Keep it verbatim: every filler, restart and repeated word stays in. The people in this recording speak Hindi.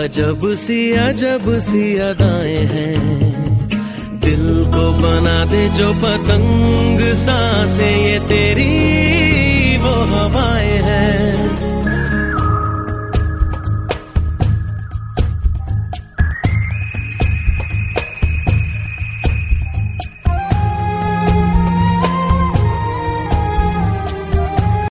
अजब सी अजब सी अदाएं हैं, दिल को बना दे जो पतंग सांसें ये तेरी